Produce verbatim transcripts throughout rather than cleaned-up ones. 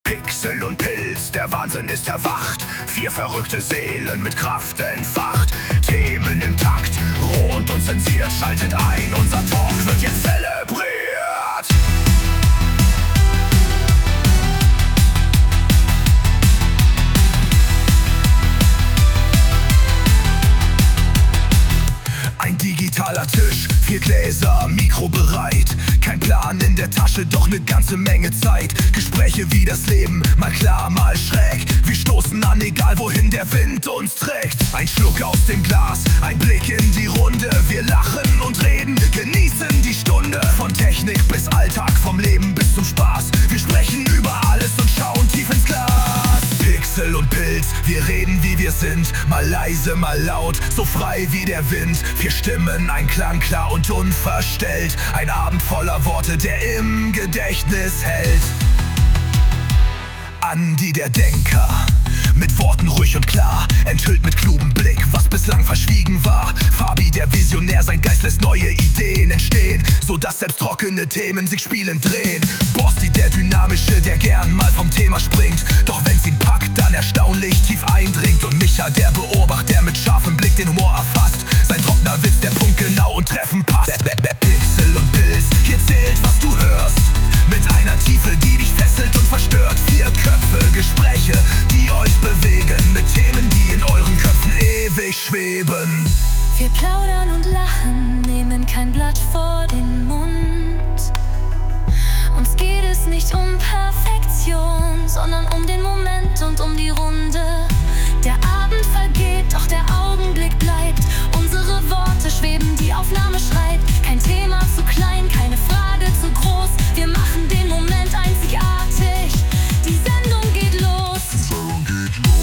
Pixel und Pilz, der Wahnsinn ist erwacht. Vier verrückte Seelen mit Kraft entfacht. Themen im Takt, roh und unzensiert. Schaltet ein, unser Talk wird jetzt zelebriert. Ein digitaler Tisch, vier Gläser, Mikro bereit. Kein Plan in der Tasche, doch ne ganze Menge Zeit. Gespräche wie das Leben, mal klar, mal schräg. Wir stoßen an, egal wohin der Wind uns trägt. Ein Schluck aus dem Glas, ein Blick in die Runde. Wir lachen und reden, genießen die Stunde. Von Technik bis Alltag, vom Leben bis zum Spaß. Wir sprechen über alles und schauen tief ins Glas. Pixel und Pilz, wir reden wie wir sind. Mal leise, mal laut, so frei wie der Wind. Vier Stimmen, ein Klang klar und unverstellt. Ein Abend voller Worte, der im Gedächtnis hält. Andi der Denker, mit Worten ruhig und klar, enthüllt mit klugem Blick, was bislang verschwiegen war. Fabi der Visionär, sein Geist lässt neue Ideen entstehen, so dass selbst trockene Themen sich spielend drehen. Basti der Dynamische, der gern mal vom Thema springt, doch wenn's ihn packt, dann erstaunlich tief eindringt. Und Micha der Beobachter, mit scharfem Blick den Humor erfasst, sein trockener Witz, der punktgenau und treffend passt. Pixel und Pilz, hier zählt, was du hörst, mit einer Tiefe, die dich fesselt und verstört. Vier Köpfe, Gespräche, die euch bewegen, mit Themen, die in euren Köpfen ewig schweben. Wir plaudern und lachen, nehmen kein Blatt vor den Mund. Uns geht es nicht um Perfektion, sondern um den Moment und um die Runde. Der Abend vergeht, doch der Augenblick bleibt. Unsere Worte schweben, die Aufnahme schreit. Kein Thema zu klein, keine Frage zu groß. Wir machen den Moment einzigartig. Die Sendung geht los. Die Sendung geht los.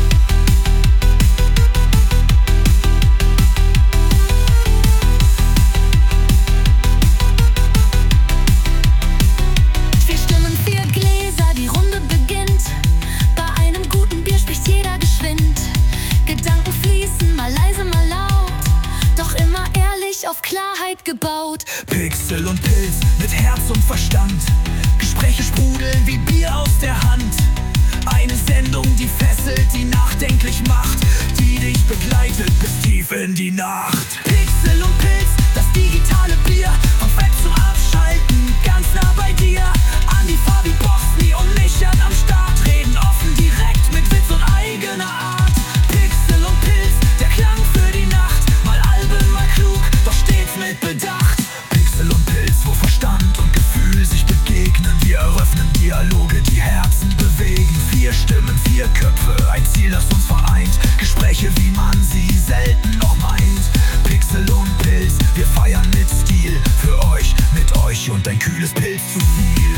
Vier Stimmen, vier Gläser, die Runde beginnt. Bei einem guten Bier spricht jeder geschwind. Gedanken fließen, mal leise, mal laut, doch immer ehrlich auf Klarheit gebaut. Pixel und Pilz, mit Herz und Verstand. Gespräche sprudeln wie Bier aus der Hand. Eine Sendung, die fesselt, die nachdenklich macht, die dich begleitet bis tief in die Nacht. Pixel und Pilz, das digitale Bier, vom Fett zum Abschalten, ganz nah bei dir. Andi, Fabi, Bosni und Micha am Start, reden offen, direkt, mit Witz und eigener Art. Pixel und Pilz, der Klang für die Nacht, mal albern, mal klug, doch stets mit Bedacht. Pixel und Pilz, wo Verstand und Gefühl sich begegnen. Wir eröffnen Dialoge, die Herzen bewegen. Vier Stimmen, vier Köpfe, ein Ziel, das uns vereint. Gespräche, wie man sie selten noch meint. Pixel und Pilz, wir feiern mit Stil. Für euch, mit euch und ein kühles Pilz zu viel.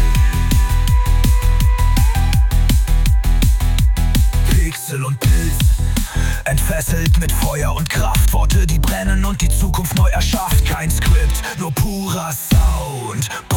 Pixel und Pilz, entfesselt mit Feuer und Kraft. Worte, die brennen und die Zukunft neu erschafft. Kein Skript, nur purer Sound.